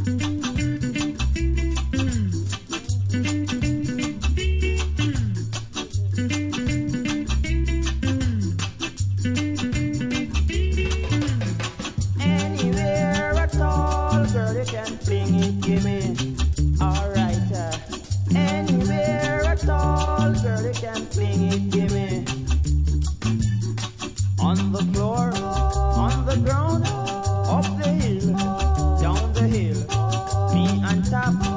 Anywhere at all, girl, you can fling it, give me. Alright, anywhere at all, girl, you can fling it, give me. On the floor, on the ground, up the hill, down the hill, me on top.